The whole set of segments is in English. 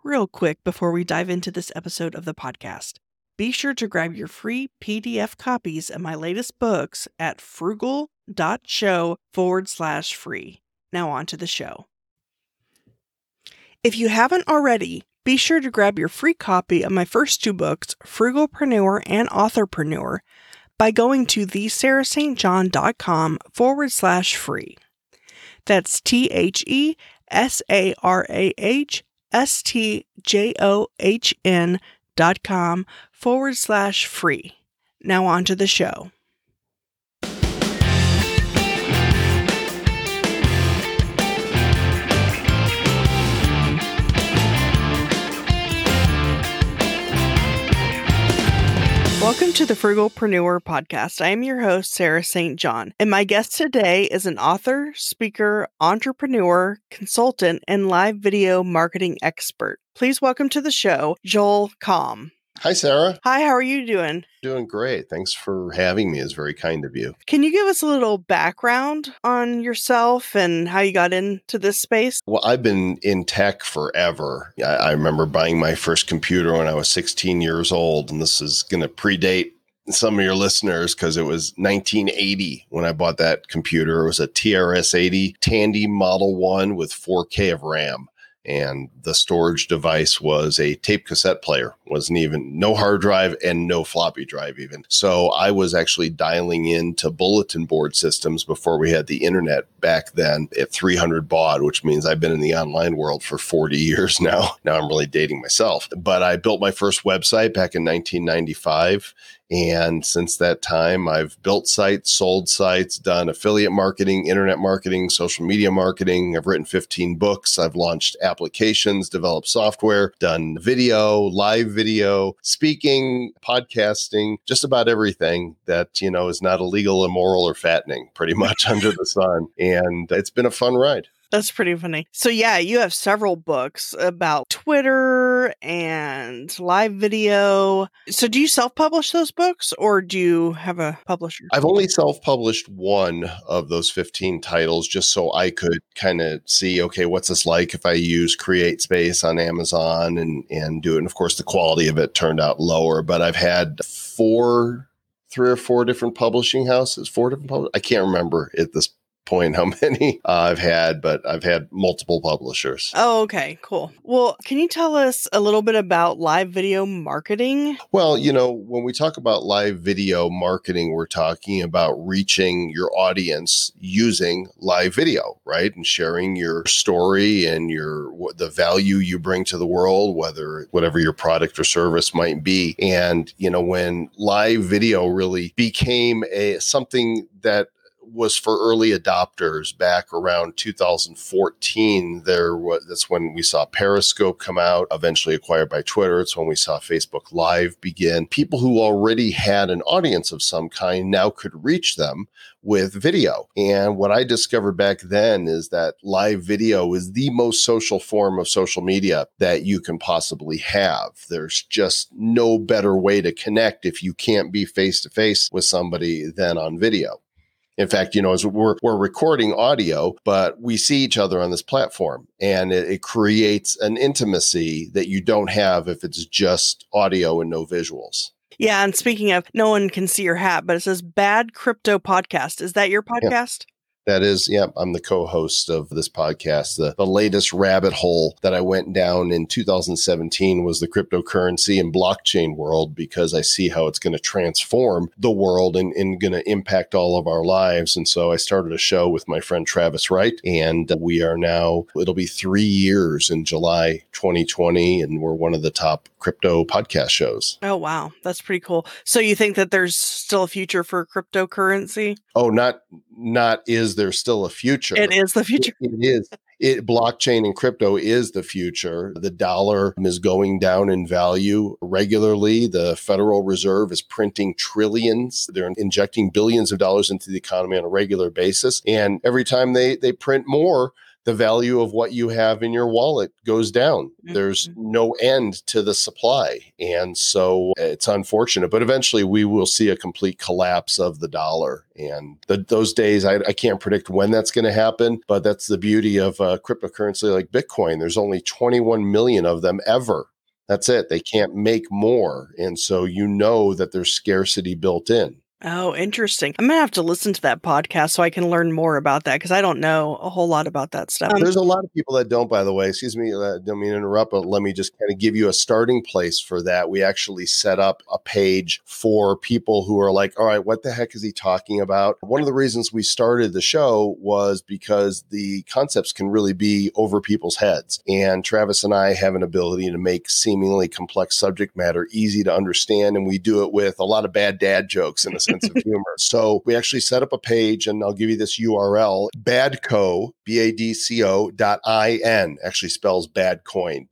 real quick before we dive into this episode of the podcast. Be sure to grab your free PDF copies of my latest books at frugal.show/free. Now on to the show. If you haven't already, be sure to grab your free copy of my first two books, Frugalpreneur and Authorpreneur, by going to thesarahstjohn.com/free. That's TheSarahStjohn.com/free. Now on to the show. Welcome to the Frugalpreneur podcast. I am your host, Sarah St. John, and my guest today is an author, speaker, entrepreneur, consultant, and live video marketing expert. Please welcome to the show, Joel Comm. Hi, Sarah. Hi, how are you doing? Doing great. Thanks for having me. It's very kind of you. Can you give us a little background on yourself and how you got into this space? Well, I've been in tech forever. I remember buying my first computer when I was 16 years old, and this is going to predate some of your listeners because it was 1980 when I bought that computer. It was a TRS-80 Tandy Model 1 with 4K of RAM. And the storage device was a tape cassette player. Wasn't even no hard drive and no floppy drive even. So I was actually dialing into bulletin board systems before we had the internet back then at 300 baud, which means I've been in the online world for 40 years now. Now I'm really dating myself. But I built my first website back in 1995. And since that time, I've built sites, sold sites, done affiliate marketing, internet marketing, social media marketing. I've written 15 books. I've launched applications, developed software, done video, live video, speaking, podcasting, just about everything that, is not illegal, immoral, or fattening, pretty much under the sun. And it's been a fun ride. That's pretty funny. So yeah, you have several books about Twitter and live video. So do you self-publish those books or do you have a publisher? I've only self-published one of those 15 titles just so I could kind of see, okay, what's this like if I use CreateSpace on Amazon and do it. And of course, the quality of it turned out lower, but I've had three or four different publishing houses, I can't remember at this point how many I've had, but I've had multiple publishers. Oh, okay, cool. Well, can you tell us a little bit about live video marketing? Well, when we talk about live video marketing, we're talking about reaching your audience using live video, right? And sharing your story and the value you bring to the world, whatever your product or service might be. And, when live video really became something that was for early adopters back around 2014. That's when we saw Periscope come out, eventually acquired by Twitter. It's when we saw Facebook Live begin. People who already had an audience of some kind now could reach them with video. And what I discovered back then is that live video is the most social form of social media that you can possibly have. There's just no better way to connect if you can't be face to face with somebody than on video. In fact, as we're recording audio, but we see each other on this platform, and it creates an intimacy that you don't have if it's just audio and no visuals. Yeah, and speaking of, no one can see your hat, but it says Bad Crypto Podcast. Is that your podcast? Yeah. That is, I'm the co-host of this podcast. The latest rabbit hole that I went down in 2017 was the cryptocurrency and blockchain world, because I see how it's going to transform the world and going to impact all of our lives. And so I started a show with my friend Travis Wright, and we are now, it'll be 3 years in July 2020, and we're one of the top crypto podcast shows. Oh, wow. That's pretty cool. So you think that there's still a future for cryptocurrency? Oh, not is there still a future? It is the future. It is. Blockchain and crypto is the future. The dollar is going down in value regularly. The Federal Reserve is printing trillions. They're injecting billions of dollars into the economy on a regular basis. And every time they print more, the value of what you have in your wallet goes down. There's no end to the supply. And so it's unfortunate, but eventually we will see a complete collapse of the dollar. And those days, I can't predict when that's going to happen, but that's the beauty of cryptocurrency like Bitcoin. There's only 21 million of them ever. That's it. They can't make more. And so you know that there's scarcity built in. Oh, interesting. I'm going to have to listen to that podcast so I can learn more about that because I don't know a whole lot about that stuff. There's a lot of people that don't, by the way. Excuse me, don't mean to interrupt, but let me just kind of give you a starting place for that. We actually set up a page for people who are like, all right, what the heck is he talking about? One of the reasons we started the show was because the concepts can really be over people's heads. And Travis and I have an ability to make seemingly complex subject matter easy to understand. And we do it with a lot of bad dad jokes in a sense of humor. So we actually set up a page, and I'll give you this URL, badco, badco.in, actually spells bad coin,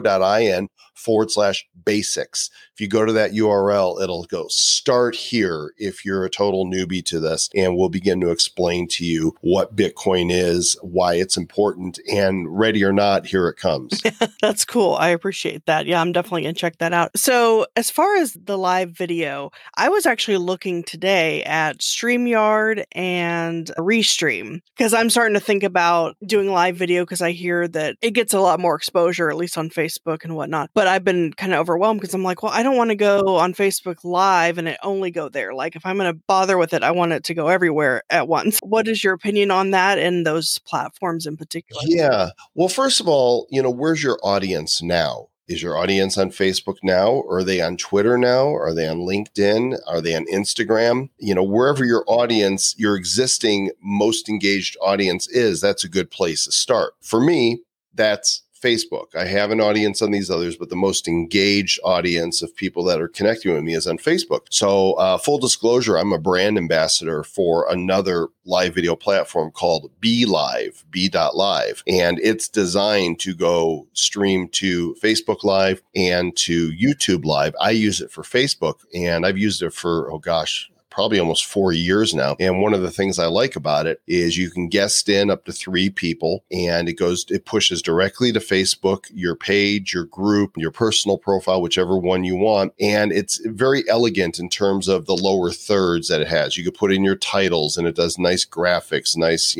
badco.in/basics. If you go to that URL, it'll go start here if you're a total newbie to this, and we'll begin to explain to you what Bitcoin is, why it's important, and ready or not, here it comes. That's cool. I appreciate that. Yeah, I'm definitely going to check that out. So as far as the live video, I was actually looking today at StreamYard and Restream because I'm starting to think about doing live video because I hear that it gets a lot more exposure, at least on Facebook and whatnot. But I've been kind of overwhelmed because I'm like, well, I don't want to go on Facebook Live and it only go there. Like if I'm going to bother with it, I want it to go everywhere at once. What is your opinion on that and those platforms in particular? Yeah. Well, first of all, where's your audience now? Is your audience on Facebook now? Are they on Twitter now? Are they on LinkedIn? Are they on Instagram? Wherever your audience, your existing most engaged audience is, that's a good place to start. For me, that's Facebook. I have an audience on these others, but the most engaged audience of people that are connecting with me is on Facebook. So full disclosure, I'm a brand ambassador for another live video platform called BeLive, B.Live. And it's designed to go stream to Facebook Live and to YouTube Live. I use it for Facebook, and I've used it for, probably almost 4 years now. And one of the things I like about it is you can guest in up to 3 people, and it pushes directly to Facebook, your page, your group, your personal profile, whichever one you want. And it's very elegant in terms of the lower thirds that it has. You could put in your titles, and it does nice graphics, nice,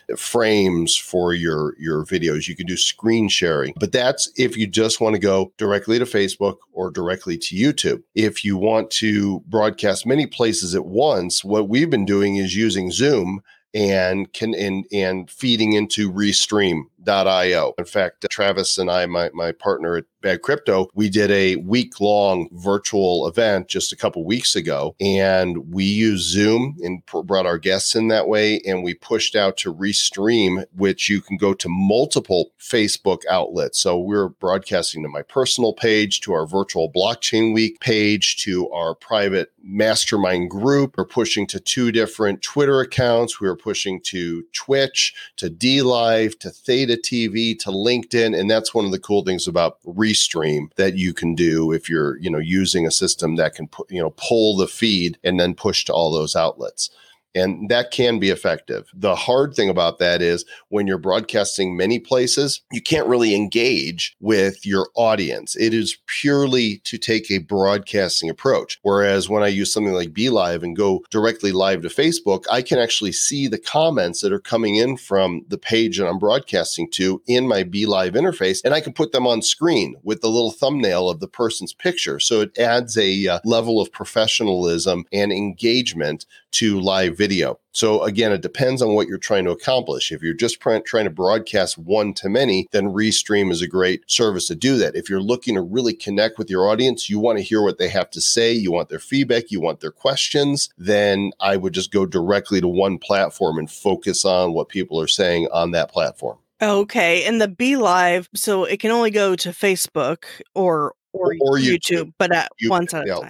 frames for your videos. You can do screen sharing, but that's if you just want to go directly to Facebook or directly to YouTube. If you want to broadcast many places at once, what we've been doing is using Zoom and feeding into Restream.io. In fact, Travis and I, my partner at Bad Crypto, we did a week-long virtual event just a couple weeks ago, and we used Zoom and brought our guests in that way, and we pushed out to Restream, which you can go to multiple Facebook outlets. So we're broadcasting to my personal page, to our virtual blockchain week page, to our private mastermind group. We're pushing to 2 different Twitter accounts. We're pushing to Twitch, to DLive, to Theta TV, to LinkedIn. And that's one of the cool things about Restream that you can do if you're, using a system that can pull the feed and then push to all those outlets. And that can be effective. The hard thing about that is when you're broadcasting many places, you can't really engage with your audience. It is purely to take a broadcasting approach. Whereas when I use something like BeLive and go directly live to Facebook, I can actually see the comments that are coming in from the page that I'm broadcasting to in my BeLive interface, and I can put them on screen with the little thumbnail of the person's picture. So it adds a level of professionalism and engagement to live video. So again, it depends on what you're trying to accomplish. If you're just trying to broadcast one to many, then Restream is a great service to do that. If you're looking to really connect with your audience, you want to hear what they have to say, you want their feedback, you want their questions, then I would just go directly to one platform and focus on what people are saying on that platform. Okay. And the BeLive, so it can only go to Facebook or YouTube, but once at a time.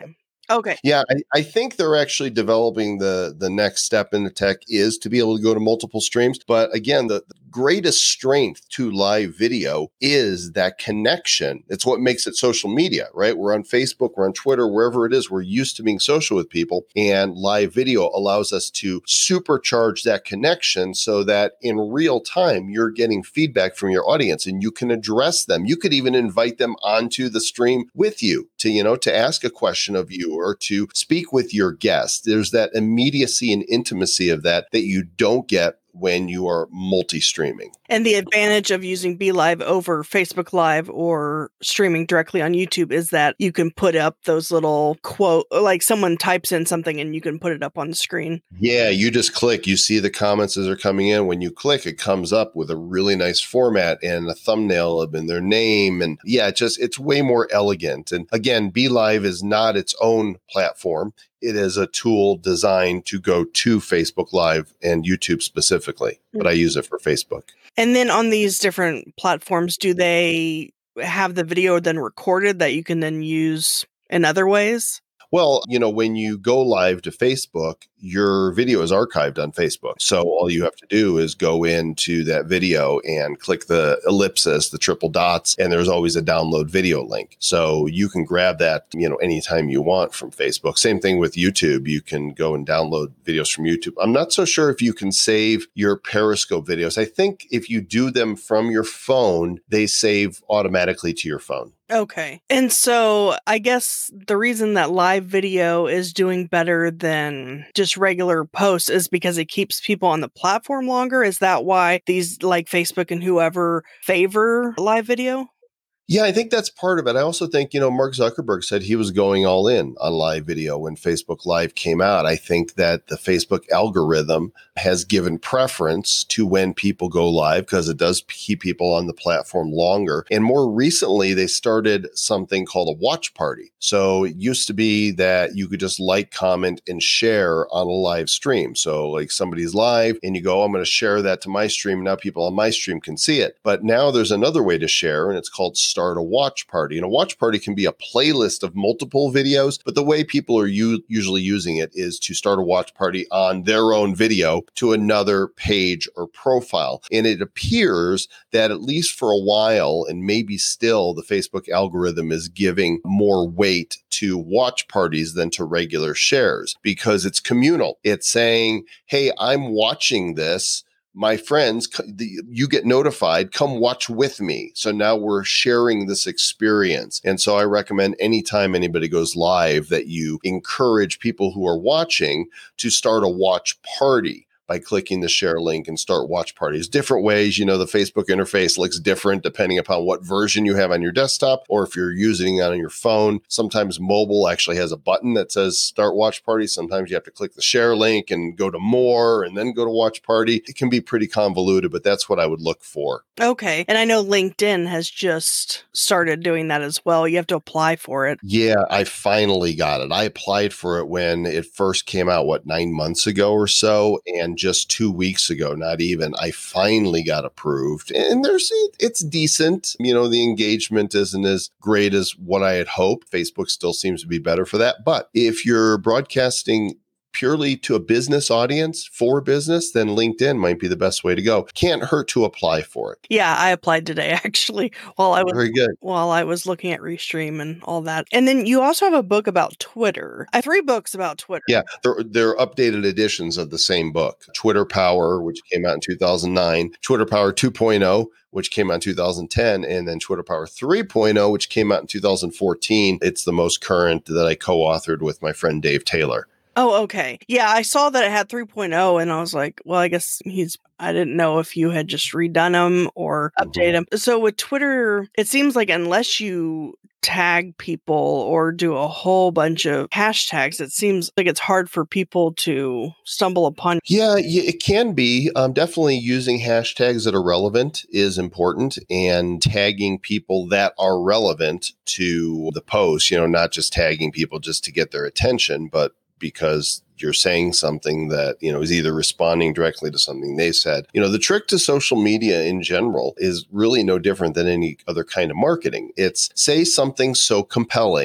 Okay. Yeah, I think they're actually developing the next step in the tech is to be able to go to multiple streams. But again, the greatest strength to live video is that connection. It's what makes it social media, right? We're on Facebook, we're on Twitter, wherever it is. We're used to being social with people, and live video allows us to supercharge that connection so that in real time, you're getting feedback from your audience and you can address them. You could even invite them onto the stream with you to ask a question of you or to speak with your guest. There's that immediacy and intimacy of that you don't get when you are multi-streaming. And the advantage of using BeLive over Facebook Live or streaming directly on YouTube is that you can put up those little quote, like someone types in something and you can put it up on the screen. Yeah, you just click, you see the comments as they're coming in. When you click, it comes up with a really nice format and a thumbnail and their name. And yeah, it's way more elegant. And again, BeLive is not its own platform. It is a tool designed to go to Facebook Live and YouTube specifically, but I use it for Facebook. And then on these different platforms, do they have the video then recorded that you can then use in other ways? Well, when you go live to Facebook, your video is archived on Facebook. So all you have to do is go into that video and click the ellipsis, the triple dots, and there's always a download video link. So you can grab that, anytime you want from Facebook. Same thing with YouTube. You can go and download videos from YouTube. I'm not so sure if you can save your Periscope videos. I think if you do them from your phone, they save automatically to your phone. Okay. And so I guess the reason that live video is doing better than just regular posts is because it keeps people on the platform longer. Is that why these like Facebook and whoever favor live video? Yeah, I think that's part of it. I also think, Mark Zuckerberg said he was going all in on live video when Facebook Live came out. I think that the Facebook algorithm has given preference to when people go live because it does keep people on the platform longer. And more recently, they started something called a watch party. So it used to be that you could just like, comment, and share on a live stream. So like somebody's live and you go, I'm going to share that to my stream. Now people on my stream can see it. But now there's another way to share, and it's called start a watch party. And a watch party can be a playlist of multiple videos, but the way people are usually using it is to start a watch party on their own video to another page or profile. And it appears that at least for a while, and maybe still, the Facebook algorithm is giving more weight to watch parties than to regular shares because it's communal. It's saying, hey, I'm watching this. My friends, you get notified, come watch with me. So now we're sharing this experience. And so I recommend anytime anybody goes live that you encourage people who are watching to start a watch party by clicking the share link and start watch parties. Different ways, the Facebook interface looks different depending upon what version you have on your desktop or if you're using it on your phone. Sometimes mobile actually has a button that says start watch party. Sometimes you have to click the share link and go to more and then go to watch party. It can be pretty convoluted, but that's what I would look for. Okay. And I know LinkedIn has just started doing that as well. You have to apply for it. Yeah, I finally got it. I applied for it when it first came out, 9 months ago or so? And just 2 weeks ago, not even, I finally got approved. And it's decent. The engagement isn't as great as what I had hoped. Facebook still seems to be better for that. But if you're broadcasting purely to a business audience for business, then LinkedIn might be the best way to go. Can't hurt to apply for it. Yeah, I applied today actually while I was very good. While I was looking at Restream and all that. And then you also have a book about Twitter. I have 3 books about Twitter. Yeah, they're updated editions of the same book. Twitter Power, which came out in 2009, Twitter Power 2.0, which came out in 2010, and then Twitter Power 3.0, which came out in 2014. It's the most current that I co-authored with my friend Dave Taylor. Oh, okay. Yeah, I saw that it had 3.0 and I was like, well, I guess I didn't know if you had just redone them or updated them. So with Twitter, it seems like unless you tag people or do a whole bunch of hashtags, it seems like it's hard for people to stumble upon. Yeah, it can be. Definitely using hashtags that are relevant is important, and tagging people that are relevant to the post, not just tagging people just to get their attention, but because you're saying something that, is either responding directly to something they said. The trick to social media in general is really no different than any other kind of marketing. It's say something so compelling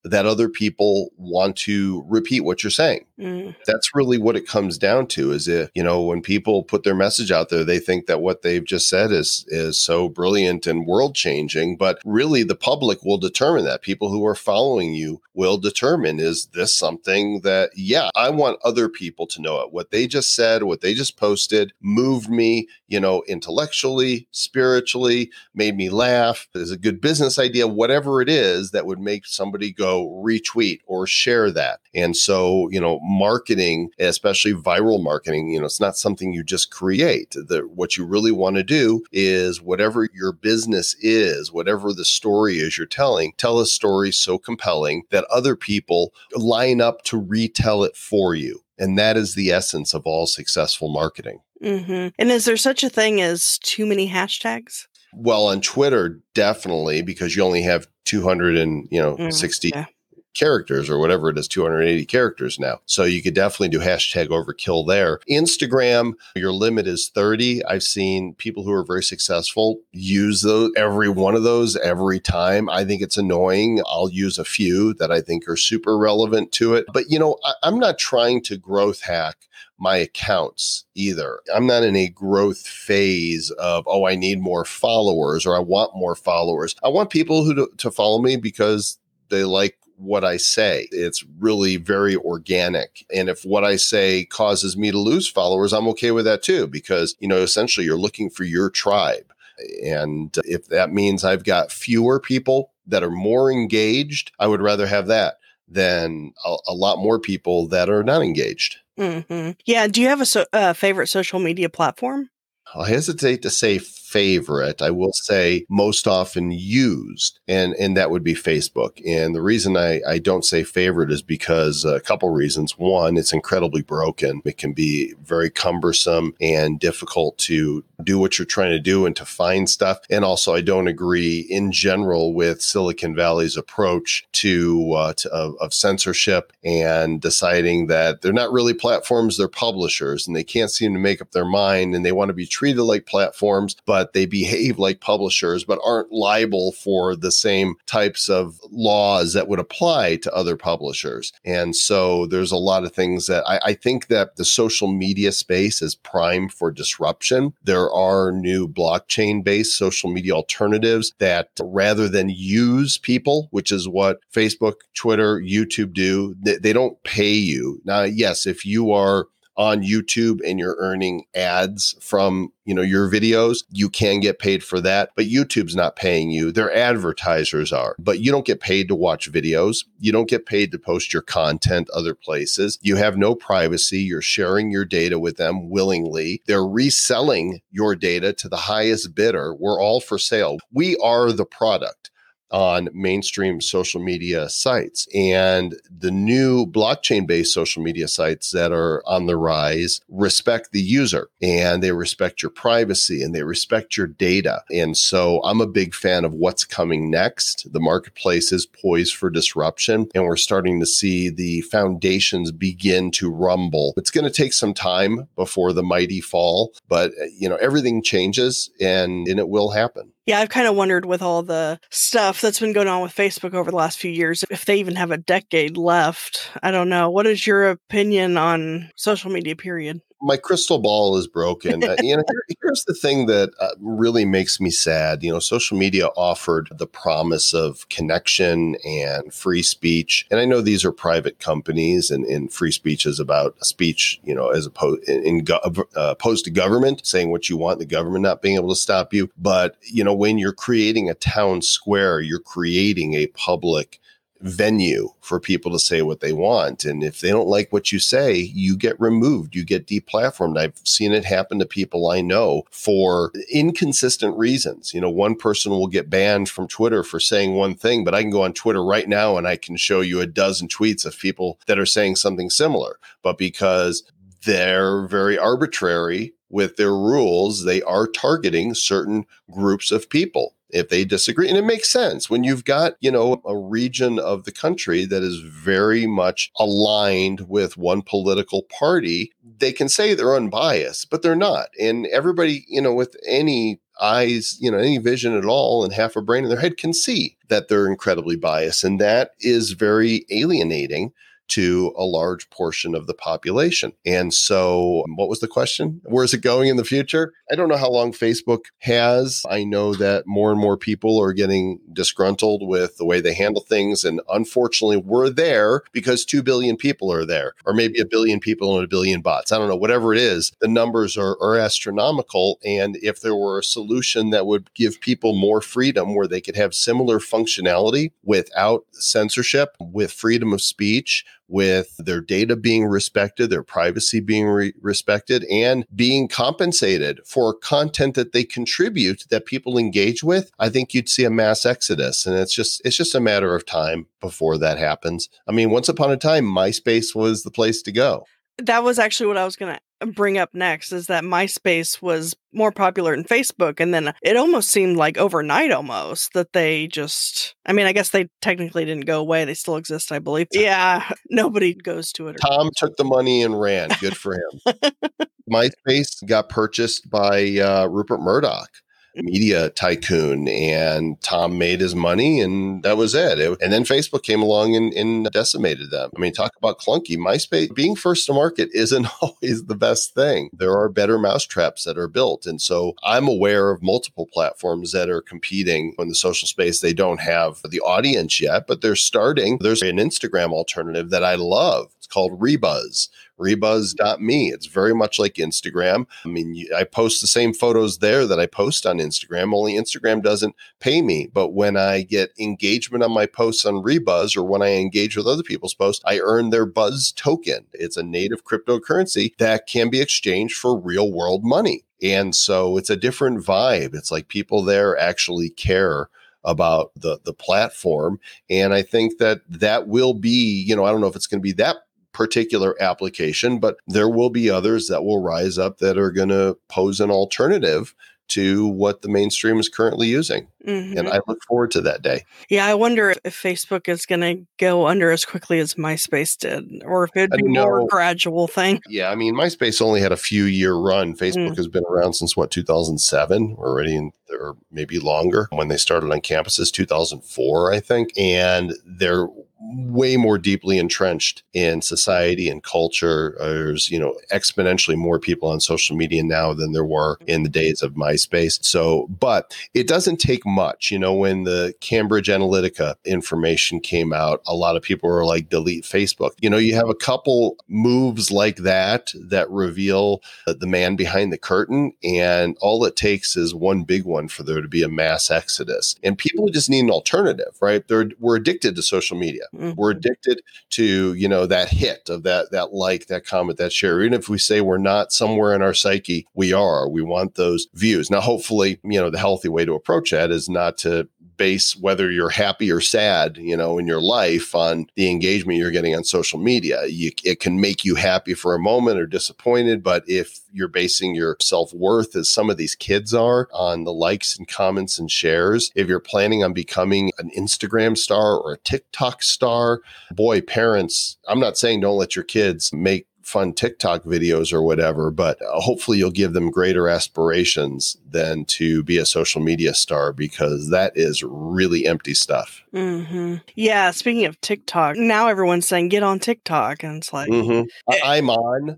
that other people want to repeat what you're saying. Mm. That's really what it comes down to is when people put their message out there, they think that what they've just said is so brilliant and world changing. But really, the public will determine that. People who are following you will determine, is this something that, yeah, I want other people to know it. What they just said, what they just posted moved me, intellectually, spiritually, made me laugh. Is a good business idea, whatever it is that would make somebody go retweet or share that. And so, marketing, especially viral marketing, it's not something you just create. What you really want to do is whatever your business is, whatever the story is you're telling, tell a story so compelling that other people line up to retell it for you. And that is the essence of all successful marketing. Mm-hmm. And is there such a thing as too many hashtags? Well, on Twitter, definitely, because you only have 260 characters or whatever it is, 280 characters now. So you could definitely do hashtag overkill there. Instagram, your limit is 30. I've seen people who are very successful use those, every one of those every time. I think it's annoying. I'll use a few that I think are super relevant to it. But, I'm not trying to growth hack my accounts either. I'm not in a growth phase of, I need more followers or I want more followers. I want people to follow me because they like what I say. It's really very organic. And if what I say causes me to lose followers, I'm okay with that too, because, essentially you're looking for your tribe. And if that means I've got fewer people that are more engaged, I would rather have that than a lot more people that are not engaged. Mm-hmm. Yeah. Do you have a favorite social media platform? I hesitate to say favorite. I will say most often used, and that would be Facebook. And the reason I don't say favorite is because a couple reasons. One, it's incredibly broken. It can be very cumbersome and difficult to do what you're trying to do and to find stuff. And also, I don't agree in general with Silicon Valley's approach of censorship and deciding that they're not really platforms, they're publishers, and they can't seem to make up their mind, and they want to be treated like platforms, but they behave like publishers, but aren't liable for the same types of laws that would apply to other publishers. And so there's a lot of things that I think that the social media space is prime for disruption. There are new blockchain-based social media alternatives that rather than use people, which is what Facebook, Twitter, YouTube do, they don't pay you. Now, yes, if you are on YouTube and you're earning ads from, your videos, you can get paid for that, but YouTube's not paying you. Their advertisers are, but you don't get paid to watch videos. You don't get paid to post your content other places. You have no privacy. You're sharing your data with them willingly. They're reselling your data to the highest bidder. We're all for sale. We are the product on mainstream social media sites. And the new blockchain-based social media sites that are on the rise respect the user, and they respect your privacy, and they respect your data. And so I'm a big fan of what's coming next. The marketplace is poised for disruption, and we're starting to see the foundations begin to rumble. It's going to take some time before the mighty fall, but everything changes and it will happen. Yeah, I've kind of wondered with all the stuff that's been going on with Facebook over the last few years, if they even have a decade left. I don't know. What is your opinion on social media, period? My crystal ball is broken. Here's the thing that really makes me sad. Social media offered the promise of connection and free speech. And I know these are private companies and free speech is about speech, as opposed to government saying what you want, the government not being able to stop you. But, when you're creating a town square, you're creating a public venue for people to say what they want. And if they don't like what you say, you get removed, you get deplatformed. I've seen it happen to people I know for inconsistent reasons. One person will get banned from Twitter for saying one thing, but I can go on Twitter right now and I can show you a dozen tweets of people that are saying something similar. But because they're very arbitrary with their rules, they are targeting certain groups of people if they disagree. And it makes sense when you've got, a region of the country that is very much aligned with one political party. They can say they're unbiased, but they're not. And everybody, with any eyes, any vision at all and half a brain in their head can see that they're incredibly biased. And that is very alienating to a large portion of the population. And so what was the question? Where is it going in the future? I don't know how long Facebook has. I know that more and more people are getting disgruntled with the way they handle things. And unfortunately, we're there because 2 billion people are there, or maybe a billion people and a billion bots. I don't know, whatever it is, the numbers are astronomical. And if there were a solution that would give people more freedom where they could have similar functionality without censorship, with freedom of speech, with their data being respected, their privacy being respected, and being compensated for content that they contribute that people engage with, I think you'd see a mass exodus. And it's just a matter of time before that happens. I mean, once upon a time, MySpace was the place to go. That was actually what I was going to bring up next, is that MySpace was more popular than Facebook. And then it almost seemed like overnight almost that they just, I mean, I guess they technically didn't go away. They still exist, I believe. Yeah, nobody goes to it. Tom took the money and ran. Good for him. MySpace got purchased by Rupert Murdoch, media tycoon, and Tom made his money, and that was it. And then Facebook came along and decimated them. I mean, talk about clunky. MySpace, being first to market isn't always the best thing. There are better mousetraps that are built. And so I'm aware of multiple platforms that are competing in the social space. They don't have the audience yet, but they're starting. There's an Instagram alternative that I love. It's called Rebuzz. Rebuzz.me. It's very much like Instagram. I mean, I post the same photos there that I post on Instagram, only Instagram doesn't pay me. But when I get engagement on my posts on Rebuzz, or when I engage with other people's posts, I earn their Buzz token. It's a native cryptocurrency that can be exchanged for real world money. And so it's a different vibe. It's like people there actually care about the platform. And I think that will be, I don't know if it's going to be that particular application, but there will be others that will rise up that are going to pose an alternative to what the mainstream is currently using. Mm-hmm. And I look forward to that day. Yeah, I wonder if Facebook is going to go under as quickly as MySpace did, or if it'd be more gradual thing. Yeah, I mean, MySpace only had a few year run. Facebook has been around since 2007 already, or maybe longer, when they started on campuses, 2004, I think. And they're way more deeply entrenched in society and culture. There's, exponentially more people on social media now than there were in the days of MySpace. So, but it doesn't take much. When the Cambridge Analytica information came out, a lot of people were like, delete Facebook. You have a couple moves like that reveal the man behind the curtain. And all it takes is one big one for there to be a mass exodus. And people just need an alternative, right? We're addicted to social media. Mm-hmm. We're addicted to, that hit of that like, that comment, that share. Even if we say we're not, somewhere in our psyche, we are. We want those views. Now, hopefully, the healthy way to approach that is not to base whether you're happy or sad, in your life on the engagement you're getting on social media. It can make you happy for a moment or disappointed, but if you're basing your self-worth, as some of these kids are, on the likes and comments and shares, if you're planning on becoming an Instagram star or a TikTok star, boy, parents, I'm not saying don't let your kids make fun TikTok videos or whatever, but hopefully you'll give them greater aspirations than to be a social media star, because that is really empty stuff. Mm-hmm. Yeah. Speaking of TikTok, now everyone's saying get on TikTok, and it's like, I'm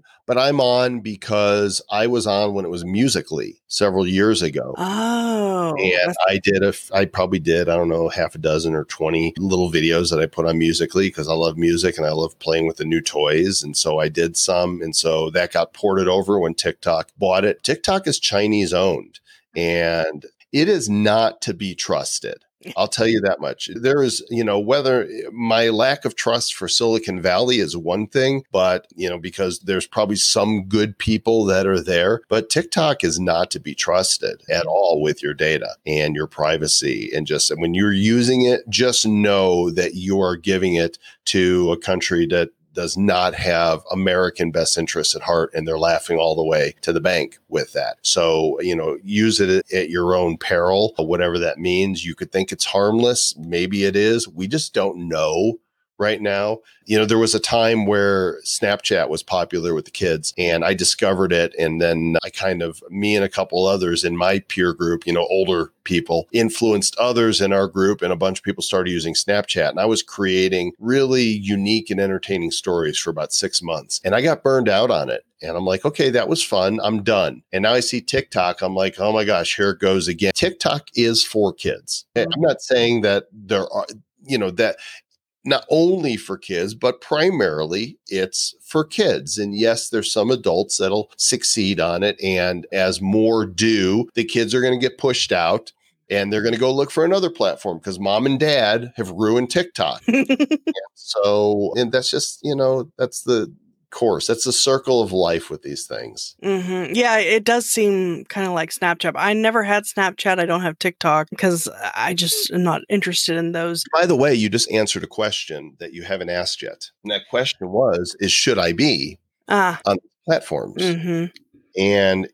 on because I was on when it was Musical.ly several years ago. Oh, and I probably did, I don't know, half a dozen or 20 little videos that I put on Musical.ly because I love music and I love playing with the new toys. And so I did some. And so that got ported over when TikTok bought it. TikTok is Chinese owned, and it is not to be trusted. I'll tell you that much. There is, whether my lack of trust for Silicon Valley is one thing, but, because there's probably some good people that are there, but TikTok is not to be trusted at all with your data and your privacy. And just when you're using it, just know that you are giving it to a country that does not have American best interests at heart, and they're laughing all the way to the bank with that. So, use it at your own peril, whatever that means. You could think it's harmless. Maybe it is. We just don't know right now. There was a time where Snapchat was popular with the kids, and I discovered it. And then me and a couple others in my peer group, older people, influenced others in our group, and a bunch of people started using Snapchat. And I was creating really unique and entertaining stories for about 6 months. And I got burned out on it. And I'm like, okay, that was fun. I'm done. And now I see TikTok. I'm like, oh my gosh, here it goes again. TikTok is for kids. I'm not saying that there are, that not only for kids, but primarily it's for kids. And yes, there's some adults that'll succeed on it. And as more do, the kids are going to get pushed out and they're going to go look for another platform because mom and dad have ruined TikTok. And that's just, that's the course. That's the circle of life with these things. Mm-hmm. Yeah, it does seem kind of like Snapchat. I never had Snapchat. I don't have TikTok because I just am not interested in those. By the way, you just answered a question that you haven't asked yet. And that question is should I be on platforms? Mm-hmm. And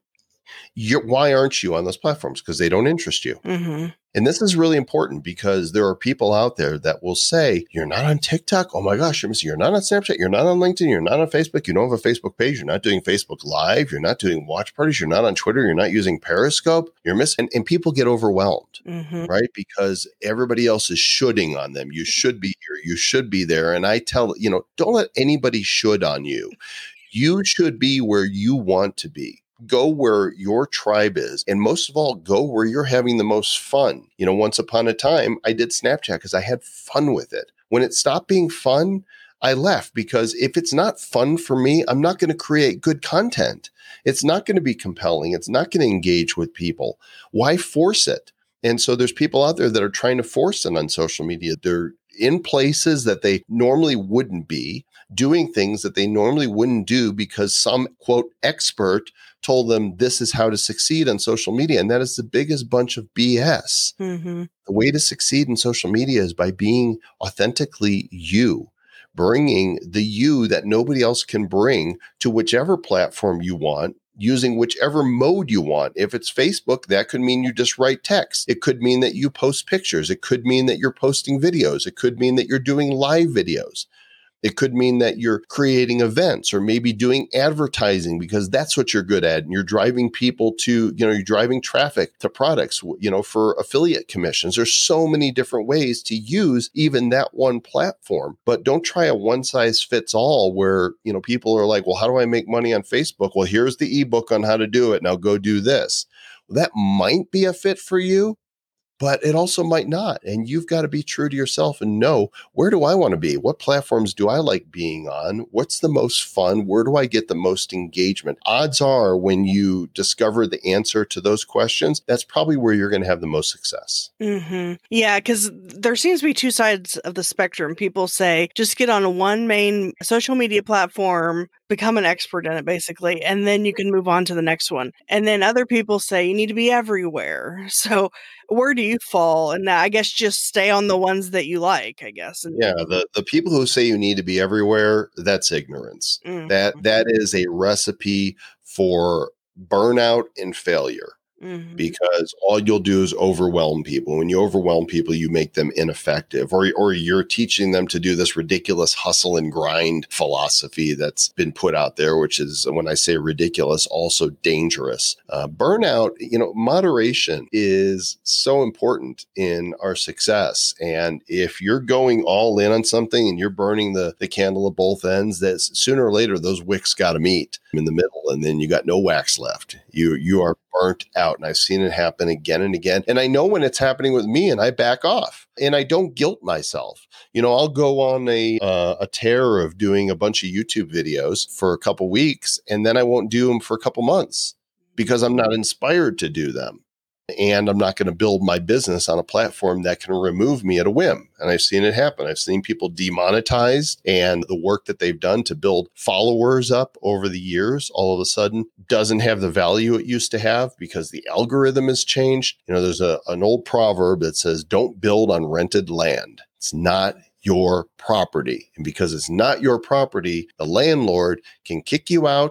why aren't you on those platforms? Because they don't interest you. Mm-hmm. And this is really important because there are people out there that will say, you're not on TikTok. Oh my gosh, you're not on Snapchat. You're not on LinkedIn. You're not on Facebook. You don't have a Facebook page. You're not doing Facebook Live. You're not doing watch parties. You're not on Twitter. You're not using Periscope. You're missing. And people get overwhelmed, right? Because everybody else is shoulding on them. You should be here. You should be there. And I tell, don't let anybody should on you. You should be where you want to be. Go where your tribe is. And most of all, go where you're having the most fun. Once upon a time, I did Snapchat because I had fun with it. When it stopped being fun, I left because if it's not fun for me, I'm not going to create good content. It's not going to be compelling. It's not going to engage with people. Why force it? And so there's people out there that are trying to force it on social media. They're in places that they normally wouldn't be, doing things that they normally wouldn't do because some, quote, expert told them this is how to succeed on social media. And that is the biggest bunch of BS. Mm-hmm. The way to succeed in social media is by being authentically you, bringing the you that nobody else can bring to whichever platform you want, using whichever mode you want. If it's Facebook, that could mean you just write text. It could mean that you post pictures. It could mean that you're posting videos. It could mean that you're doing live videos. It could mean that you're creating events or maybe doing advertising because that's what you're good at. And you're driving people to, you're driving traffic to products, for affiliate commissions. There's so many different ways to use even that one platform. But don't try a one size fits all where, people are like, well, how do I make money on Facebook? Well, here's the ebook on how to do it. Now go do this. Well, that might be a fit for you, but it also might not. And you've got to be true to yourself and know, where do I want to be? What platforms do I like being on? What's the most fun? Where do I get the most engagement? Odds are when you discover the answer to those questions, that's probably where you're going to have the most success. Mm-hmm. Yeah, because there seems to be two sides of the spectrum. People say, just get on one main social media platform, become an expert in it, basically, and then you can move on to the next one. And then other people say you need to be everywhere. So where do you fall? And I guess just stay on the ones that you like, I guess. Yeah, the people who say you need to be everywhere, that's ignorance. Mm-hmm. That is a recipe for burnout and failure. Mm-hmm. Because all you'll do is overwhelm people. When you overwhelm people, you make them ineffective, or you're teaching them to do this ridiculous hustle and grind philosophy that's been put out there, which is, when I say ridiculous, also dangerous. Burnout, moderation is so important in our success. And if you're going all in on something and you're burning the candle at both ends, that sooner or later, those wicks got to meet in the middle, and then you got no wax left. You are burnt out. And I've seen it happen again and again. And I know when it's happening with me, and I back off and I don't guilt myself. I'll go on a tear of doing a bunch of YouTube videos for a couple weeks, and then I won't do them for a couple months because I'm not inspired to do them. And I'm not going to build my business on a platform that can remove me at a whim. And I've seen it happen. I've seen people demonetized, and the work that they've done to build followers up over the years, all of a sudden doesn't have the value it used to have because the algorithm has changed. There's an old proverb that says, don't build on rented land. It's not your property. And because it's not your property, the landlord can kick you out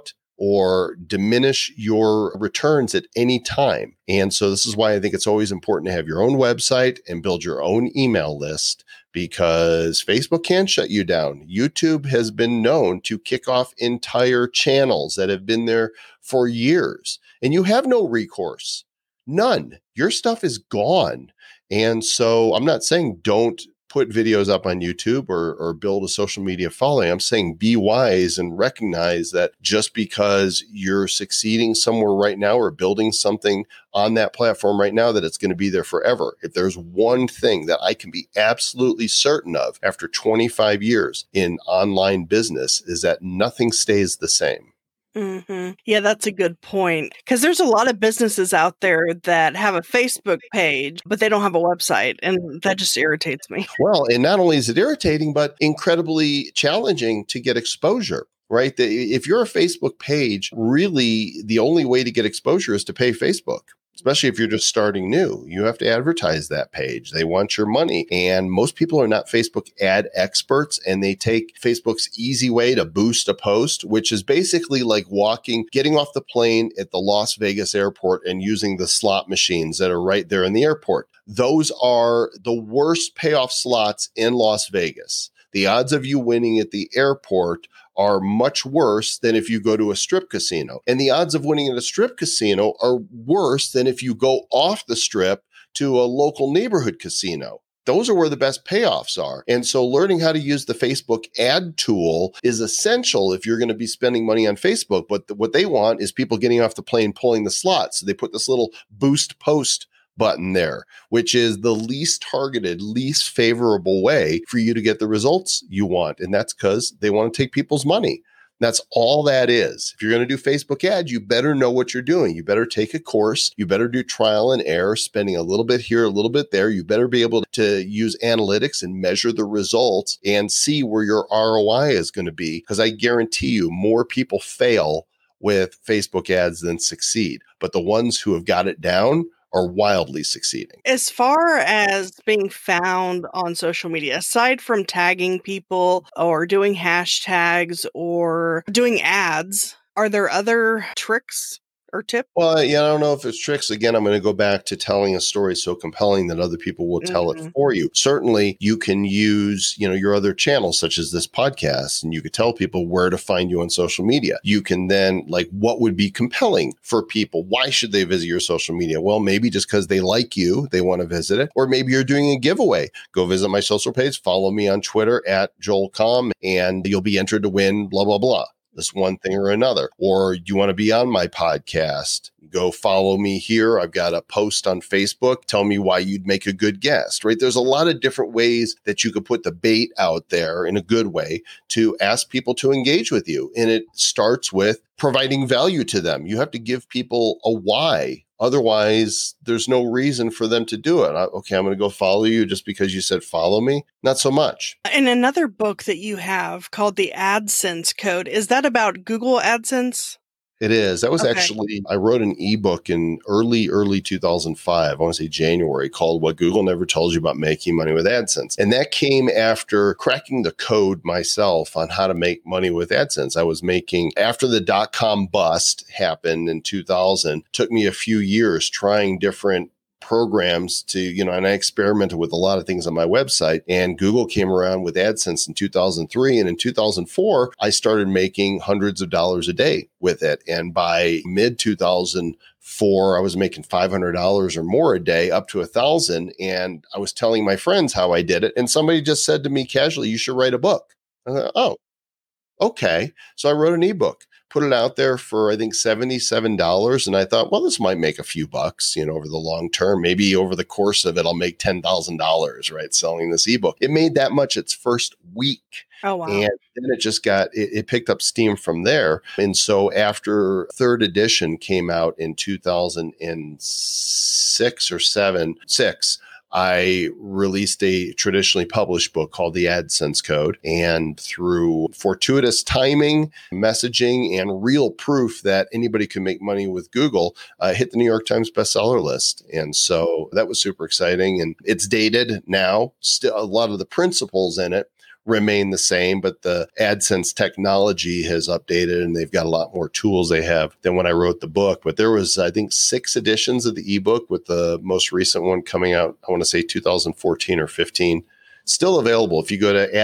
or diminish your returns at any time. And so this is why I think it's always important to have your own website and build your own email list, because Facebook can shut you down. YouTube has been known to kick off entire channels that have been there for years, and you have no recourse. None. Your stuff is gone. And so I'm not saying don't put videos up on YouTube or build a social media following. I'm saying be wise and recognize that just because you're succeeding somewhere right now or building something on that platform right now, that it's going to be there forever. If there's one thing that I can be absolutely certain of after 25 years in online business, is that nothing stays the same. Mm-hmm. Yeah, that's a good point. Because there's a lot of businesses out there that have a Facebook page, but they don't have a website. And that just irritates me. Well, and not only is it irritating, but incredibly challenging to get exposure, right? If you're a Facebook page, really the only way to get exposure is to pay Facebook. Especially if you're just starting new, you have to advertise that page. They want your money. And most people are not Facebook ad experts, and they take Facebook's easy way to boost a post, which is basically like getting off the plane at the Las Vegas airport and using the slot machines that are right there in the airport. Those are the worst payoff slots in Las Vegas. The odds of you winning at the airport are much worse than if you go to a strip casino. And the odds of winning at a strip casino are worse than if you go off the strip to a local neighborhood casino. Those are where the best payoffs are. And so learning how to use the Facebook ad tool is essential if you're going to be spending money on Facebook. But what they want is people getting off the plane, pulling the slot. So they put this little boost post button there, which is the least targeted, least favorable way for you to get the results you want. And that's because they want to take people's money. That's all that is. If you're going to do Facebook ads, you better know what you're doing. You better take a course. You better do trial and error, spending a little bit here, a little bit there. You better be able to use analytics and measure the results and see where your ROI is going to be. Because I guarantee you more people fail with Facebook ads than succeed. But the ones who have got it down are wildly succeeding. As far as being found on social media, aside from tagging people or doing hashtags or doing ads, are there other tricks or tips? Well, yeah, I don't know if it's tricks. Again, I'm going to go back to telling a story so compelling that other people will tell it for you. Certainly, you can use, your other channels, such as this podcast, and you could tell people where to find you on social media. You can then, what would be compelling for people? Why should they visit your social media? Well, maybe just because they like you, they want to visit it. Or maybe you're doing a giveaway. Go visit my social page, follow me on Twitter @JoelComm, and you'll be entered to win blah, blah, blah. This one thing or another. Or you want to be on my podcast, go follow me here. I've got a post on Facebook. Tell me why you'd make a good guest, right? There's a lot of different ways that you could put the bait out there in a good way to ask people to engage with you. And it starts with providing value to them. You have to give people a why. Otherwise, there's no reason for them to do it. Okay, I'm going to go follow you just because you said follow me. Not so much. In another book that you have called The AdSense Code, is that about Google AdSense? It is. That was actually, I wrote an ebook in early 2005, I want to say January, called What Google Never Told You About Making Money with AdSense. And that came after cracking the code myself on how to make money with AdSense. I was making, after the dot-com bust happened in 2000, took me a few years trying different programs to, and I experimented with a lot of things on my website, and Google came around with AdSense in 2003. And in 2004, I started making hundreds of dollars a day with it. And by mid 2004, I was making $500 or more a day, up to $1,000. And I was telling my friends how I did it. And somebody just said to me casually, you should write a book. I thought, oh, okay. So I wrote an ebook. Put it out there for, I think, $77. And I thought, well, this might make a few bucks, over the long term. Maybe over the course of it, I'll make $10,000, right? Selling this ebook. It made that much its first week. Oh, wow. And then it just it picked up steam from there. And so after third edition came out in 2006 or six, I released a traditionally published book called The AdSense Code. And through fortuitous timing, messaging, and real proof that anybody can make money with Google, hit the New York Times bestseller list. And so that was super exciting. And it's dated now. Still, a lot of the principles in it remain the same, but the AdSense technology has updated and they've got a lot more tools they have than when I wrote the book. But there was, I think, 6 editions of the ebook, with the most recent one coming out, I want to say 2014 or 15. Still available. If you go to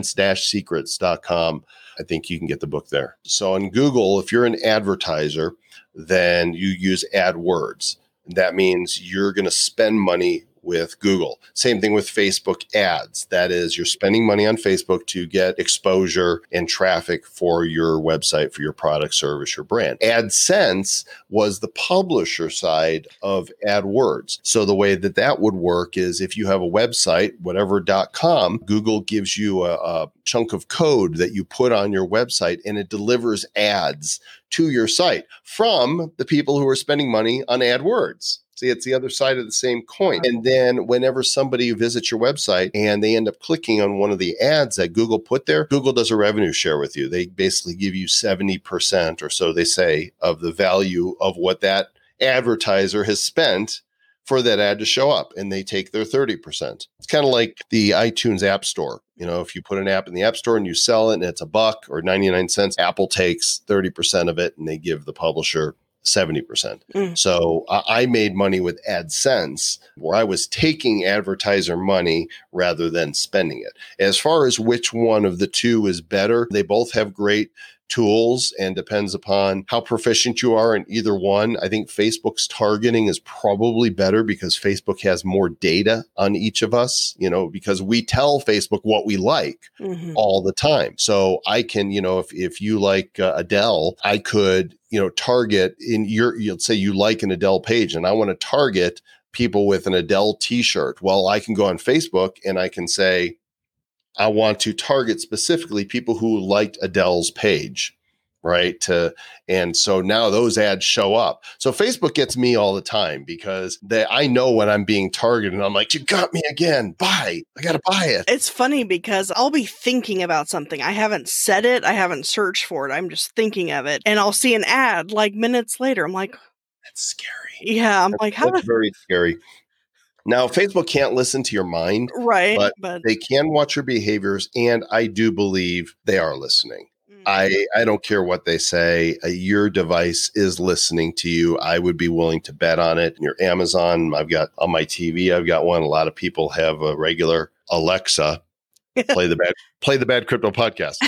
AdSense-secrets.com, I think you can get the book there. So on Google, if you're an advertiser, then you use AdWords. That means you're going to spend money with Google. Same thing with Facebook ads. That is, you're spending money on Facebook to get exposure and traffic for your website, for your product, service, or brand. AdSense was the publisher side of AdWords. So the way that that would work is if you have a website, whatever.com, Google gives you a chunk of code that you put on your website, and it delivers ads to your site from the people who are spending money on AdWords. See, it's the other side of the same coin. And then whenever somebody visits your website and they end up clicking on one of the ads that Google put there, Google does a revenue share with you. They basically give you 70% or so, they say, of the value of what that advertiser has spent for that ad to show up, and they take their 30%. It's kind of like the iTunes App Store. You know, if you put an app in the App Store and you sell it and it's $1 or 99 cents, Apple takes 30% of it and they give the publisher 70%. So I made money with AdSense, where I was taking advertiser money rather than spending it. As far as which one of the two is better, they both have great tools and depends upon how proficient you are in either one. I think Facebook's targeting is probably better because Facebook has more data on each of us, you know, because we tell Facebook what we like all the time. So I can, you know, if you like Adele, I could, you know, target you'll say you like an Adele page and I want to target people with an Adele t-shirt. Well, I can go on Facebook and I can say, I want to target specifically people who liked Adele's page, right? And so now those ads show up. So Facebook gets me all the time because I know when I'm being targeted and I'm like, you got me again, buy, I got to buy it. It's funny because I'll be thinking about something. I haven't said it. I haven't searched for it. I'm just thinking of it. And I'll see an ad like minutes later. I'm like, that's scary. Yeah. I'm like, how? That's very scary. Now, Facebook can't listen to your mind, right? But they can watch your behaviors, and I do believe they are listening. I don't care what they say. Your device is listening to you. I would be willing to bet on it. Your Amazon, I've got on my TV, I've got one. A lot of people have a regular Alexa, play the Bad Crypto podcast.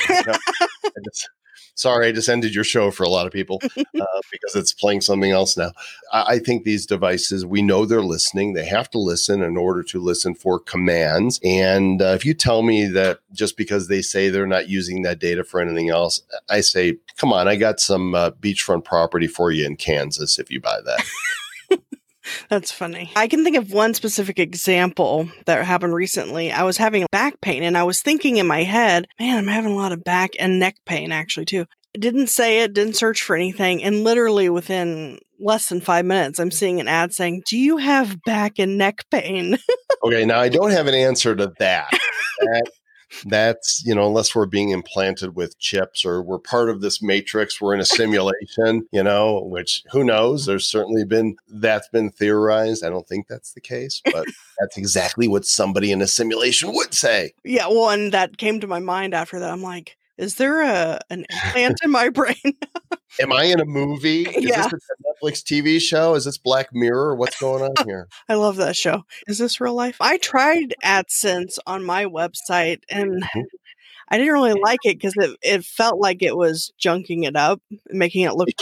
Sorry, I just ended your show for a lot of people because it's playing something else now. I think these devices, we know they're listening. They have to listen in order to listen for commands. And if you tell me that just because they say they're not using that data for anything else, I say, come on, I got some beachfront property for you in Kansas if you buy that. That's funny. I can think of one specific example that happened recently. I was having back pain and I was thinking in my head, man, I'm having a lot of back and neck pain actually too. I didn't say it, didn't search for anything. And literally within less than 5 minutes, I'm seeing an ad saying, do you have back and neck pain? Okay, now I don't have an answer to that. That's, you know, unless we're being implanted with chips or we're part of this matrix, we're in a simulation, you know, which who knows? There's certainly that's been theorized. I don't think that's the case, but that's exactly what somebody in a simulation would say. Yeah, well, and that came to my mind after that. I'm like, is there an implant in my brain? Am I in a movie? Is this a Netflix TV show? Is this Black Mirror? What's going on here? I love that show. Is this real life? I tried AdSense on my website and I didn't really like it because it felt like it was junking it up, making it look.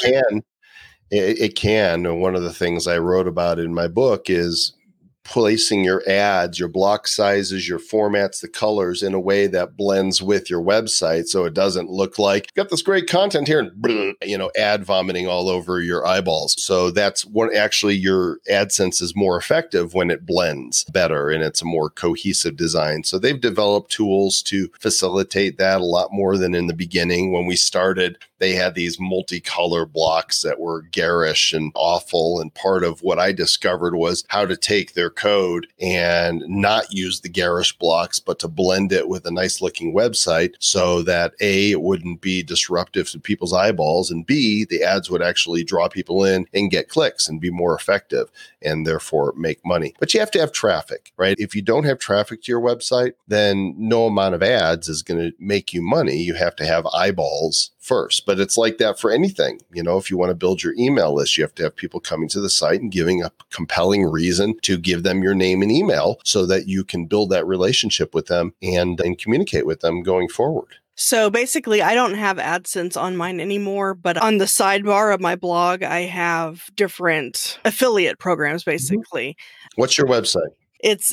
It can. One of the things I wrote about in my book is placing your ads, your block sizes, your formats, the colors in a way that blends with your website so it doesn't look like got this great content here and, you know, ad vomiting all over your eyeballs. So that's when actually your AdSense is more effective when it blends better and it's a more cohesive design. So they've developed tools to facilitate that a lot more than in the beginning when we started. they had these multicolor blocks that were garish and awful. And part of what I discovered was how to take their code and not use the garish blocks, but to blend it with a nice looking website so that A, it wouldn't be disruptive to people's eyeballs, and B, the ads would actually draw people in and get clicks and be more effective and therefore make money. But you have to have traffic, right? If you don't have traffic to your website, then no amount of ads is going to make you money. You have to have eyeballs first. But it's like that for anything. If you want to build your email list, you have to have people coming to the site and giving a compelling reason to give them your name and email so that you can build that relationship with them and communicate with them going forward. So basically, I don't have AdSense on mine anymore, but on the sidebar of my blog, I have different affiliate programs, basically. What's your website? It's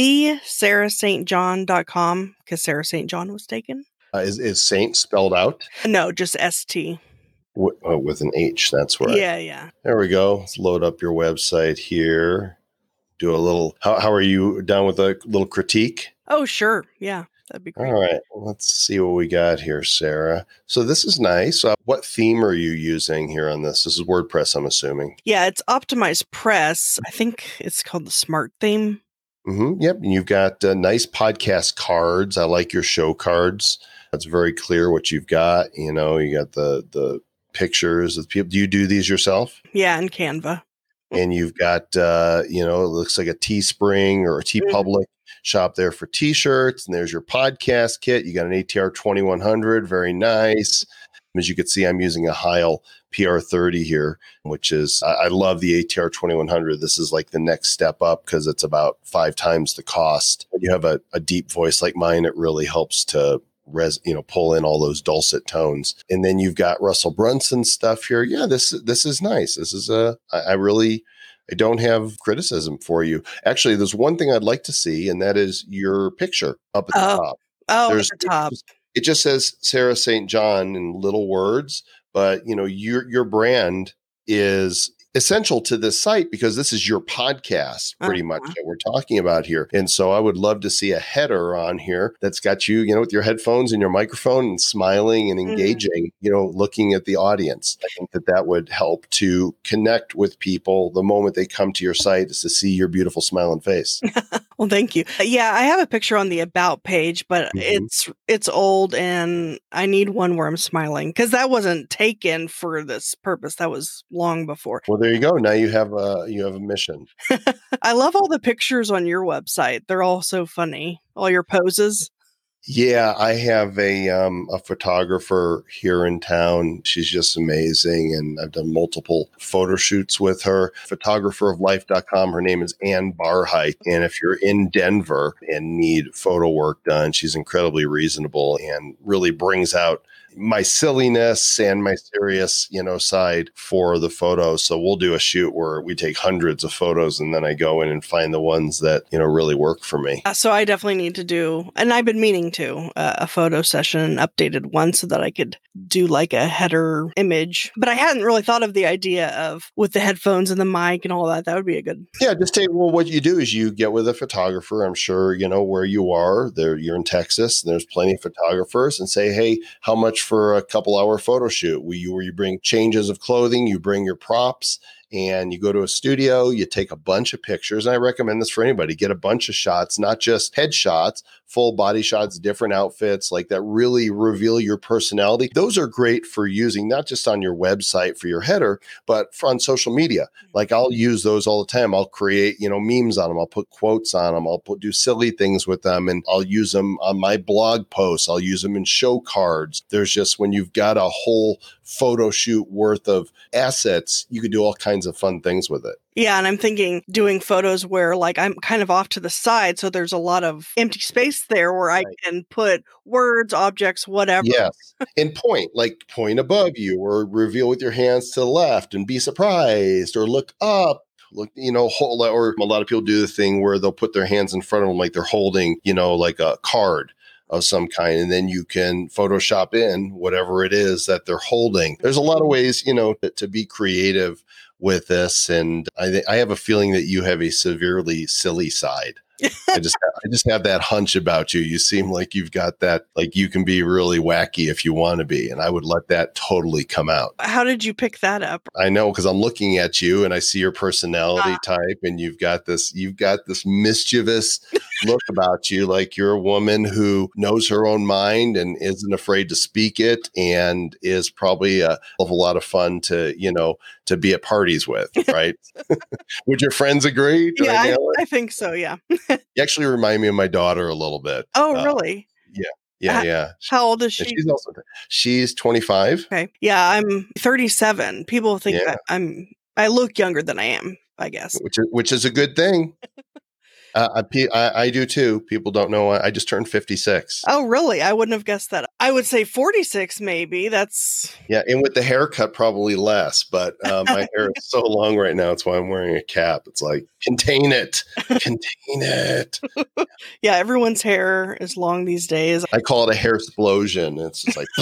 thesarahstjohn.com because Sarah St. John was taken. Is Saint spelled out? No, just ST. With an H, that's right. Yeah. There we go. Let's load up your website here. Do a little, how are you down with a little critique? Oh, sure. Yeah, that'd be great. All right. Let's see what we got here, Sarah. So this is nice. What theme are you using here on this? This is WordPress, I'm assuming. Yeah, it's Optimized Press. I think it's called the Smart theme. Yep. And you've got nice podcast cards. I like your show cards. That's very clear what you've got. You got the pictures of people. Do you do these yourself? Yeah, in Canva. And you've got, it looks like a Teespring or a TeePublic shop there for t-shirts. And there's your podcast kit. You got an ATR 2100. Very nice. As you can see, I'm using a Heil PR30 here, which is, I love the ATR 2100. This is like the next step up because it's about 5 times the cost. When you have a deep voice like mine, it really helps to pull in all those dulcet tones. And then you've got Russell Brunson stuff here. Yeah, this is nice. This is I don't have criticism for you. Actually, there's one thing I'd like to see, and that is your picture up at the top. Oh, at the top. It just says Sarah St. John in little words, but your brand is essential to this site because this is your podcast pretty much that we're talking about here. And so I would love to see a header on here that's got you, with your headphones and your microphone and smiling and engaging, looking at the audience. I think that would help to connect with people the moment they come to your site is to see your beautiful smiling face. Well, thank you. Yeah, I have a picture on the About page, but it's old and I need one where I'm smiling because that wasn't taken for this purpose. That was long before. Well, there you go. Now you have a mission. I love all the pictures on your website. They're all so funny. All your poses. Yeah, I have a photographer here in town. She's just amazing. And I've done multiple photo shoots with her. Photographeroflife.com. Her name is Ann Barheit. And if you're in Denver and need photo work done, she's incredibly reasonable and really brings out my silliness and my serious, side for the photos. So we'll do a shoot where we take hundreds of photos and then I go in and find the ones that, really work for me. So I definitely need to do, and I've been meaning to, a photo session, an updated one so that I could do like a header image. But I hadn't really thought of the idea of with the headphones and the mic and all that. That would be a good. Yeah, just what you do is you get with a photographer. I'm sure, where you are there. You're in Texas and there's plenty of photographers and say, hey, how much for a couple hour photo shoot where you bring changes of clothing, you bring your props, and you go to a studio, you take a bunch of pictures. And I recommend this for anybody. Get a bunch of shots, not just headshots, full body shots, different outfits like that really reveal your personality. Those are great for using not just on your website for your header, but on social media. Like I'll use those all the time. I'll create, memes on them. I'll put quotes on them. I'll do silly things with them and I'll use them on my blog posts. I'll use them in show cards. There's just when you've got a whole photo shoot worth of assets, you could do all kinds of fun things with it. Yeah, and I'm thinking doing photos where like I'm kind of off to the side, so there's a lot of empty space there where I can put words, objects, whatever. Yes, and point above you or reveal with your hands to the left and be surprised or look up. Look, or a lot of people do the thing where they'll put their hands in front of them like they're holding, like a card of some kind, and then you can Photoshop in whatever it is that they're holding. There's a lot of ways, to be creative with this, and I have a feeling that you have a severely silly side. I just have that hunch about you. You seem like you've got that, like you can be really wacky if you want to be. And I would let that totally come out. How did you pick that up? I know, because I'm looking at you and I see your personality type, and you've got this mischievous look about you, like you're a woman who knows her own mind and isn't afraid to speak it, and is probably a lot of fun to be at parties with, right? Would your friends agree? Yeah, I think so. Yeah. You actually remind me of my daughter a little bit. Oh, really? Yeah. How old is she? She's 25. Okay. Yeah, I'm 37. People think that I look younger than I am, I guess. Which is a good thing. I do too. People don't know. I just turned 56. Oh, really? I wouldn't have guessed that. I would say 46, maybe. That's and with the haircut, probably less. But my hair is so long right now. That's why I'm wearing a cap. It's like, contain it. Yeah, everyone's hair is long these days. I call it a hair explosion. It's just like.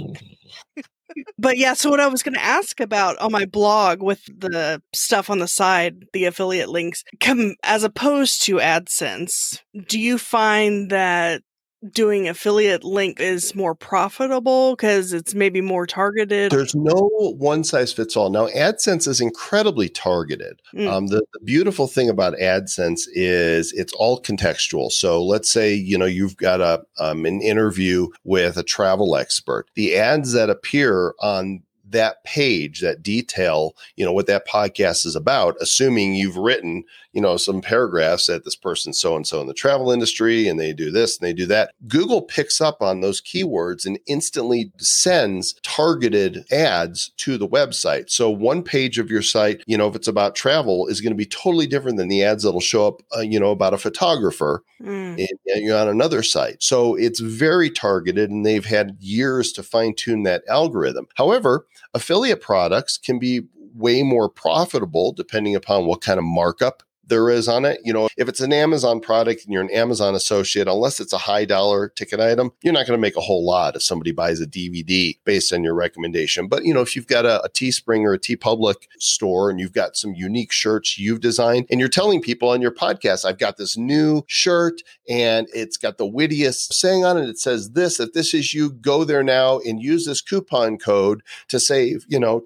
But yeah, so what I was going to ask about on my blog with the stuff on the side, the affiliate links, as opposed to AdSense, do you find that doing affiliate link is more profitable because it's maybe more targeted? There's no one size fits all. Now, AdSense is incredibly targeted. The beautiful thing about AdSense is it's all contextual. So let's say, you've got an interview with a travel expert. The ads that appear on that page that detail, what that podcast is about, assuming you've written, some paragraphs that this person's so-and-so in the travel industry and they do this and they do that. Google picks up on those keywords and instantly sends targeted ads to the website. So one page of your site, if it's about travel, is going to be totally different than the ads that'll show up, about a photographer on another site. So it's very targeted, and they've had years to fine-tune that algorithm. However, affiliate products can be way more profitable depending upon what kind of markup there is on it. If it's an Amazon product and you're an Amazon associate, unless it's a high dollar ticket item, you're not going to make a whole lot if somebody buys a DVD based on your recommendation. But, if you've got a Teespring or a TeePublic store and you've got some unique shirts you've designed and you're telling people on your podcast, I've got this new shirt and it's got the wittiest saying on it. It says this, if this is you, go there now and use this coupon code to save,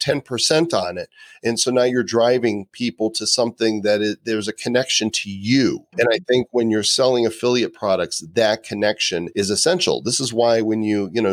10% on it. And so now you're driving people to something that there's a connection to you. And I think when you're selling affiliate products, that connection is essential. This is why when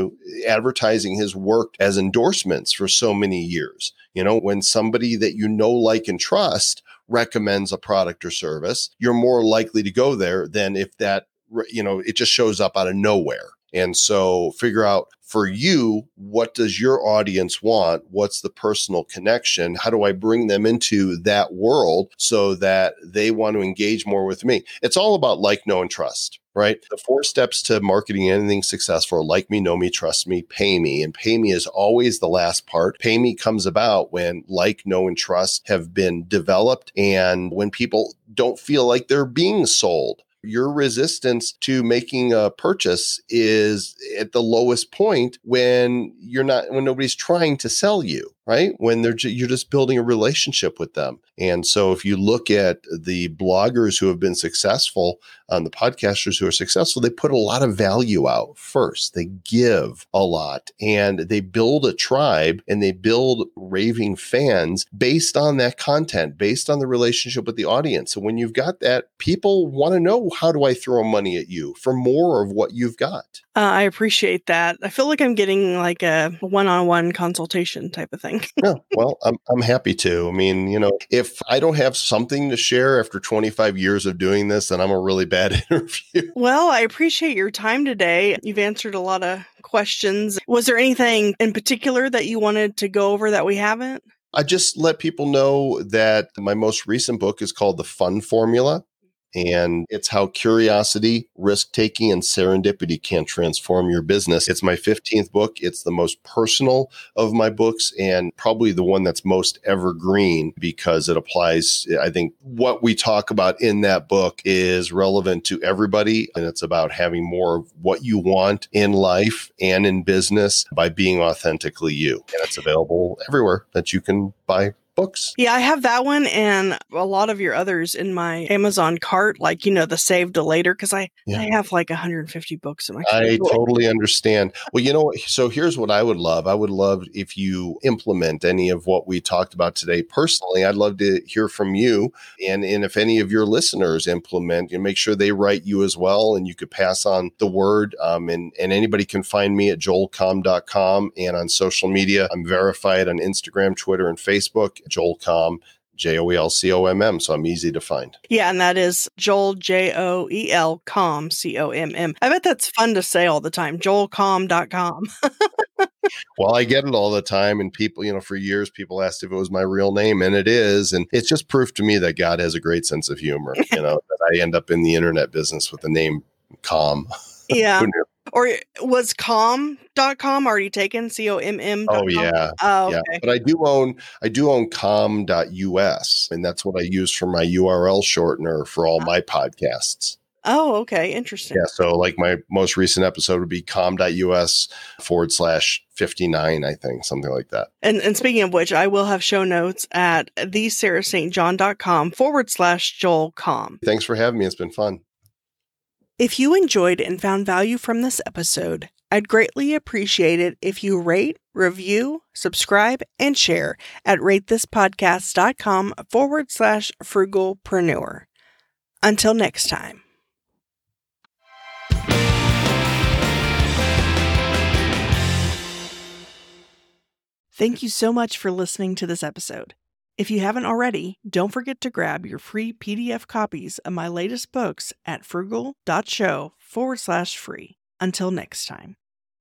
advertising has worked as endorsements for so many years. When somebody that like and trust recommends a product or service, you're more likely to go there than if that, it just shows up out of nowhere. And so figure out for you, what does your audience want? What's the personal connection? How do I bring them into that world so that they want to engage more with me? It's all about like, know, and trust, right? The 4 steps to marketing anything successful: like me, know me, trust me, pay me. And pay me is always the last part. Pay me comes about when like, know, and trust have been developed, and when people don't feel like they're being sold. Your resistance to making a purchase is at the lowest point when nobody's trying to sell you, right? When you're just building a relationship with them. And so if you look at the bloggers who have been successful, the podcasters who are successful, they put a lot of value out first. They give a lot and they build a tribe and they build raving fans based on that content, based on the relationship with the audience. And when you've got that, people want to know, how do I throw money at you for more of what you've got? I appreciate that. I feel like I'm getting like a one-on-one consultation type of thing. Yeah, well, I'm happy to. I mean, if I don't have something to share after 25 years of doing this, then I'm a really bad interview. Well, I appreciate your time today. You've answered a lot of questions. Was there anything in particular that you wanted to go over that we haven't? I just let people know that my most recent book is called The Fun Formula. And it's how curiosity, risk-taking, and serendipity can transform your business. It's my 15th book. It's the most personal of my books and probably the one that's most evergreen because it applies. I think what we talk about in that book is relevant to everybody. And it's about having more of what you want in life and in business by being authentically you. And it's available everywhere that you can buy books? Yeah, I have that one and a lot of your others in my Amazon cart, like, the save to later, because I have like 150 books in my cart. I totally understand. Well, so here's what I would love. I would love if you implement any of what we talked about today. Personally, I'd love to hear from you. And if any of your listeners implement, make sure they write you as well. And you could pass on the word. And anybody can find me at joelcomm.com, and on social media. I'm verified on Instagram, Twitter, and Facebook, joelcomm. JOELCOMM, so I'm easy to find. Yeah, and that is Joel, JOEL, comm, COMM. I bet that's fun to say all the time, joelcomm.com. Well, I get it all the time, and people, for years, people asked if it was my real name, and it is, and it's just proof to me that God has a great sense of humor, that I end up in the internet business with the name Comm. Yeah. Or was comm.com already taken? COMM.com? Oh, yeah. Oh, okay. Yeah. But I do own comm.us, and that's what I use for my URL shortener for all my podcasts. Oh, okay. Interesting. Yeah. So like my most recent episode would be comm.us/59, I think, something like that. And speaking of which, I will have show notes at thesarahstjohn.com/Joel Comm. Thanks for having me. It's been fun. If you enjoyed and found value from this episode, I'd greatly appreciate it if you rate, review, subscribe, and share at ratethispodcast.com/frugalpreneur. Until next time. Thank you so much for listening to this episode. If you haven't already, don't forget to grab your free PDF copies of my latest books at frugal.show/free. Until next time.